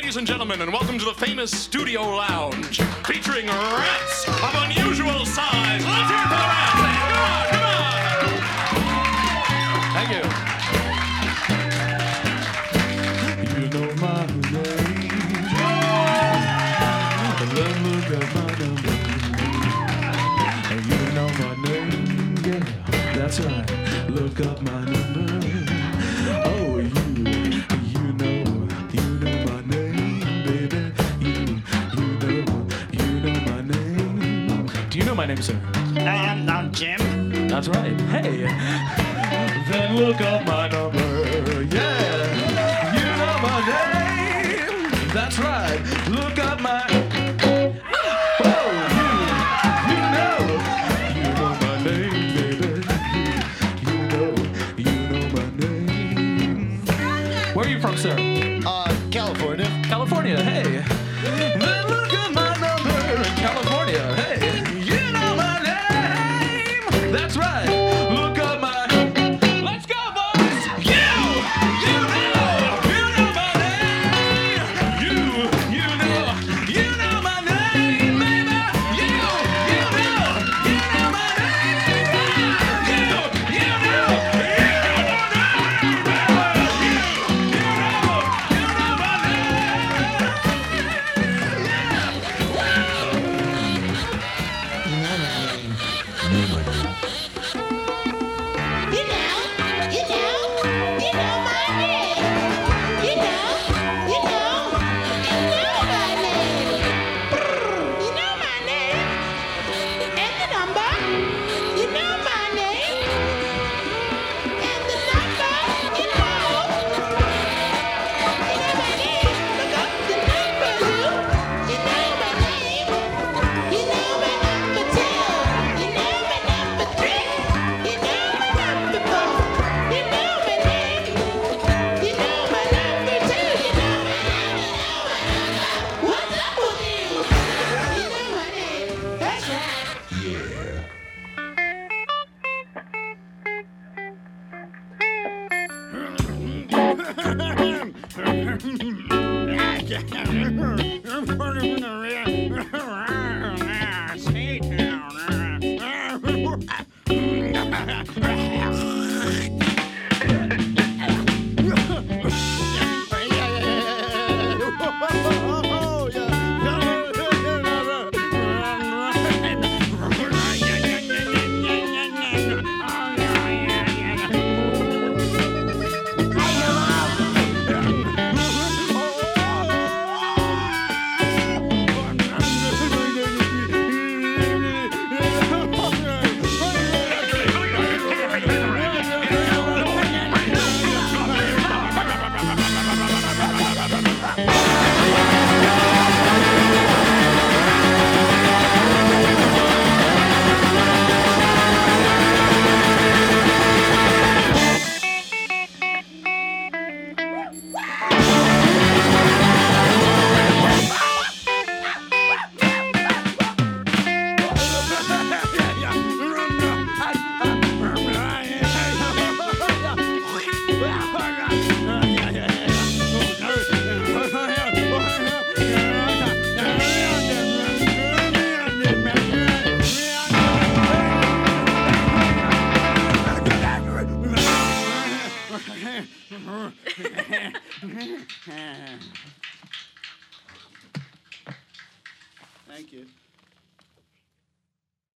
ladies and gentlemen, and welcome to the famous Studio Lounge, featuring rats of unusual size. Let's hear it for the rats. Come on. Thank you. You know my name. Look at my number. You know my name. Yeah, that's right. Look up my number. Oh, you know my name, baby. You know my name. Do you know my name, sir? I'm Jim. That's right. Hey, then look up my number. Yeah, you know my name. That's right. Look up my. Oh, you know my name, baby. You know my name. Where are you from, sir? California. California. Hey, then look up my number in California. Hey, you know my name. That's right. Look up my. Let's go, boys. You know my name. You know my name, baby. You know my Thank you.